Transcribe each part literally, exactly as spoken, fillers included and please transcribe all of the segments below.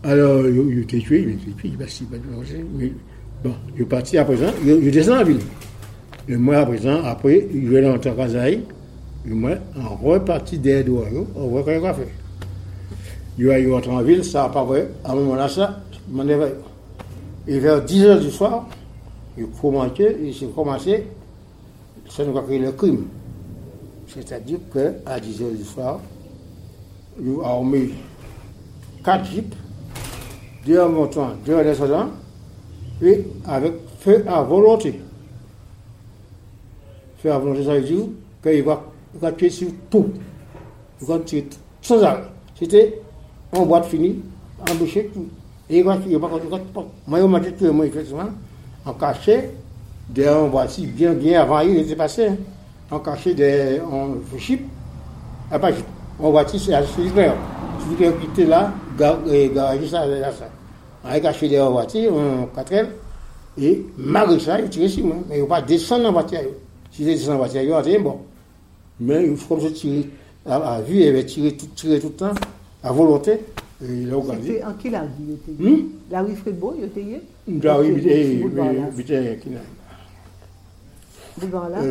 Alors, il était tué, il était tué, il va s'y mais bon, il est parti à présent, il descend en ville. Et moi, à présent, après, il est rentré à Kazaï, et moi, en reparti derrière de on voit qu'il a fait. Il est rentré en ville, ça n'a pas vrai, à un moment-là, ça, je m'en éveille. Et vers dix heures du soir, il commençait, il s'est commencé, ça nous a créé le crime. C'est-à-dire qu'à dix heures du soir, il a armé quatre jeeps, deux en montant, deux en descendant, et avec feu à volonté. Feu à volonté, ça veut dire qu'il va, va tuer sur tout. Il va tuer sans arrêt. C'était en boîte finie, embauché, tout. Et il va tuer, moi, il m'a dit que moi, effectivement, en cachet, derrière un voici, bien, bien avant, il était passé, hein, en cachet des jeeps, à pas on voici, c'est à Sylvain. Celui qui était là, garagé ça, là, ça. On a caché des voitures, en quatre heures, et malgré ça, il tirait sur moi. Mais il ne faut pas descendre dans la voiture. Si il descend dans la voiture, il va dire bon. Mais il faut comme ça tirer, à vue, il avait tiré tout, tiré tout le temps, à volonté. Et il a regardé. C'était en quelle rue il était? Hmm? La rue Frébeau, il était? La rue, il était. Boulevard là?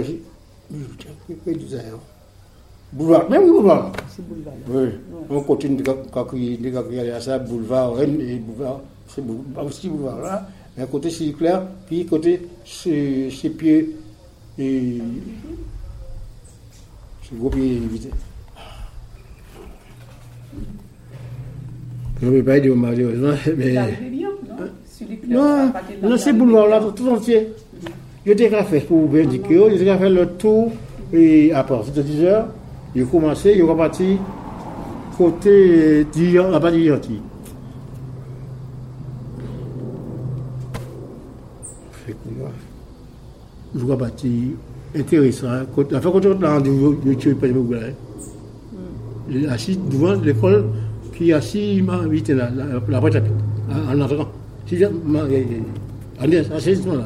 Boulevard, même oui, boulevard. C'est boulevard. Oui, on continue de aller à ça, boulevard, Rennes et boulevard, c'est boulevard, aussi boulevard là, mais côté circulaire, puis côté ses pieds et ce gros pied évité. Je ne vais pas dire malheureusement, mais. Non, non, c'est boulevard là, tout entier. Je t'ai fait pour vous indiquer, je t'ai fait le tour et à partir de dix heures. Il a commencé, il est reparti côté d'Ion, la partie d'Ianti. Il est reparti intéressant. La fois qu'on a rendez-vous, il est pas de il est assis devant l'école qui est assis, il m'a invité là, la boîte à pied, en entrant. Si je m'en assis là.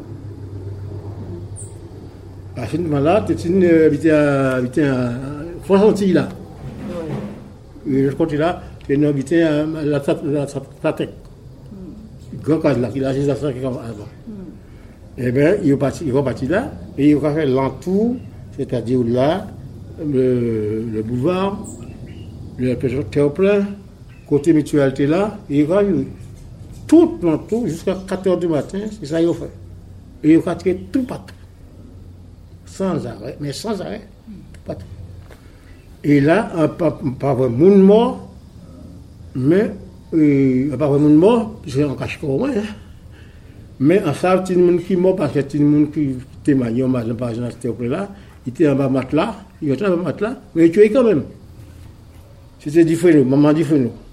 À ce moment-là, tu es habité à François là. Et de ce côté-là, tu es habité à la Tatec. Grand cas là, qui a juste ça qui est avant. Eh bien, il est parti, il est parti là, et il a fait l'entour, c'est-à-dire là, le, le boulevard, le terre-plein, côté mutualité là, et il a eu tout l'entour jusqu'à quatre heures du matin, c'est ça qu'il a fait. Et il a tiré tout partout. Sans arrêt, mais sans arrêt. Pas tout. Et là, pas, pas vraiment de mort, mais euh, pas vraiment de mort, c'est en cache au moins. Hein. Mais en ça, il y a des gens qui sont morts parce qu'il y a des gens qui témoignent, par exemple, c'était là, il était en bas matelas, il était en bas matelas, mais il tuait quand même. C'était différent, maman différent.